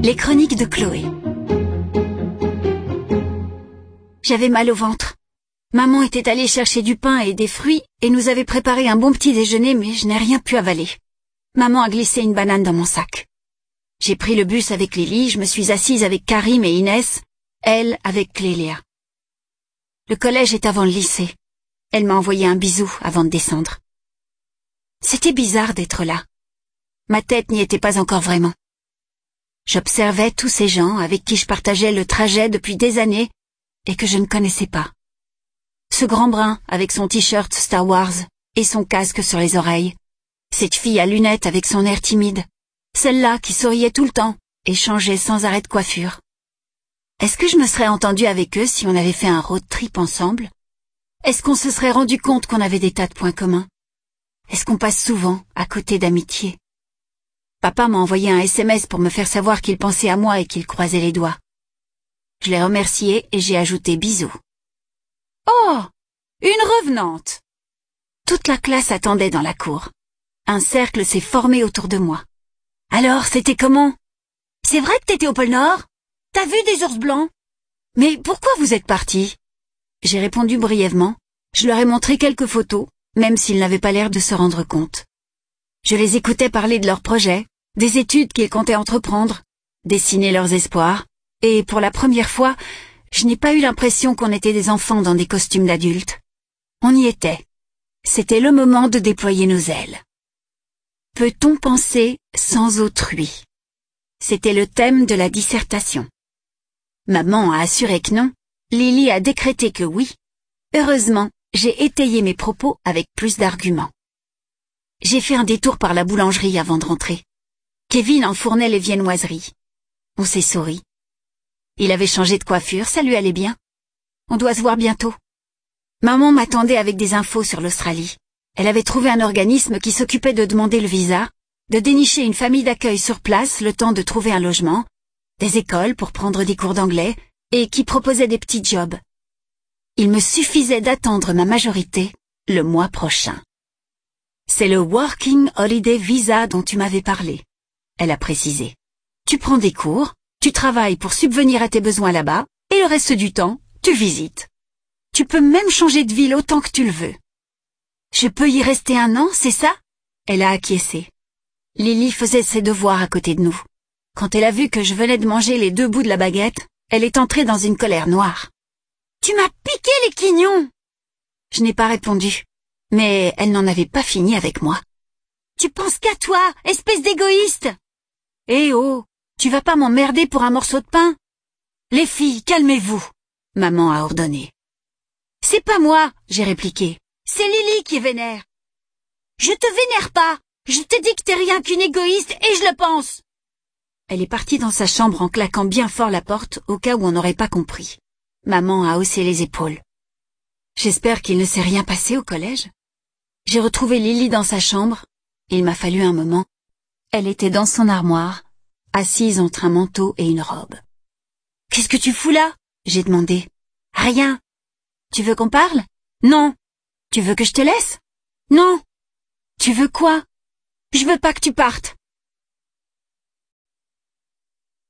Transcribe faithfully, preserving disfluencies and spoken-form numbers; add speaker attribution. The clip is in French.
Speaker 1: Les chroniques de Chloé. J'avais mal au ventre. Maman était allée chercher du pain et des fruits et nous avait préparé un bon petit déjeuner, mais je n'ai rien pu avaler. Maman a glissé une banane dans mon sac. J'ai pris le bus avec Lily, je me suis assise avec Karim et Inès, elle avec Clélia. Le collège est avant le lycée. Elle m'a envoyé un bisou avant de descendre. C'était bizarre d'être là. Ma tête n'y était pas encore vraiment. J'observais tous ces gens avec qui je partageais le trajet depuis des années et que je ne connaissais pas. Ce grand brun avec son t-shirt Star Wars et son casque sur les oreilles. Cette fille à lunettes avec son air timide. Celle-là qui souriait tout le temps et changeait sans arrêt de coiffure. Est-ce que je me serais entendue avec eux si on avait fait un road trip ensemble? Est-ce qu'on se serait rendu compte qu'on avait des tas de points communs? Est-ce qu'on passe souvent à côté d'amitié? Papa m'a envoyé un S M S pour me faire savoir qu'il pensait à moi et qu'il croisait les doigts. Je l'ai remercié et j'ai ajouté bisous. Oh! Une revenante! Toute la classe attendait dans la cour. Un cercle s'est formé autour de moi. Alors, c'était comment? C'est vrai que t'étais au pôle Nord? T'as vu des ours blancs? Mais pourquoi vous êtes partis? J'ai répondu brièvement. Je leur ai montré quelques photos, même s'ils n'avaient pas l'air de se rendre compte. Je les écoutais parler de leurs projets, des études qu'ils comptaient entreprendre, dessiner leurs espoirs, et pour la première fois, je n'ai pas eu l'impression qu'on était des enfants dans des costumes d'adultes. On y était. C'était le moment de déployer nos ailes. Peut-on penser sans autrui? C'était le thème de la dissertation. Maman a assuré que non, Lily a décrété que oui. Heureusement, j'ai étayé mes propos avec plus d'arguments. J'ai fait un détour par la boulangerie avant de rentrer. Kevin enfournait les viennoiseries. On s'est souri. Il avait changé de coiffure, ça lui allait bien. On doit se voir bientôt. Maman m'attendait avec des infos sur l'Australie. Elle avait trouvé un organisme qui s'occupait de demander le visa, de dénicher une famille d'accueil sur place le temps de trouver un logement, des écoles pour prendre des cours d'anglais et qui proposait des petits jobs. Il me suffisait d'attendre ma majorité le mois prochain. C'est le Working Holiday Visa dont tu m'avais parlé, elle a précisé. Tu prends des cours, tu travailles pour subvenir à tes besoins là-bas, et le reste du temps, tu visites. Tu peux même changer de ville autant que tu le veux. Je peux y rester un an, c'est ça? Elle a acquiescé. Lily faisait ses devoirs à côté de nous. Quand elle a vu que je venais de manger les deux bouts de la baguette, elle est entrée dans une colère noire. Tu m'as piqué les quignons! Je n'ai pas répondu, mais elle n'en avait pas fini avec moi. Tu penses qu'à toi, espèce d'égoïste! Eh oh, tu vas pas m'emmerder pour un morceau de pain? Les filles, calmez-vous, maman a ordonné. C'est pas moi, j'ai répliqué. C'est Lily qui est vénère. Je te vénère pas. Je te dis que t'es rien qu'une égoïste et je le pense. Elle est partie dans sa chambre en claquant bien fort la porte au cas où on n'aurait pas compris. Maman a haussé les épaules. J'espère qu'il ne s'est rien passé au collège. J'ai retrouvé Lily dans sa chambre. Il m'a fallu un moment. Elle était dans son armoire, assise entre un manteau et une robe. « Qu'est-ce que tu fous là ?» j'ai demandé. « Rien. Tu veux qu'on parle ? Non. Tu veux que je te laisse ? Non. Tu veux quoi ? Je veux pas que tu partes.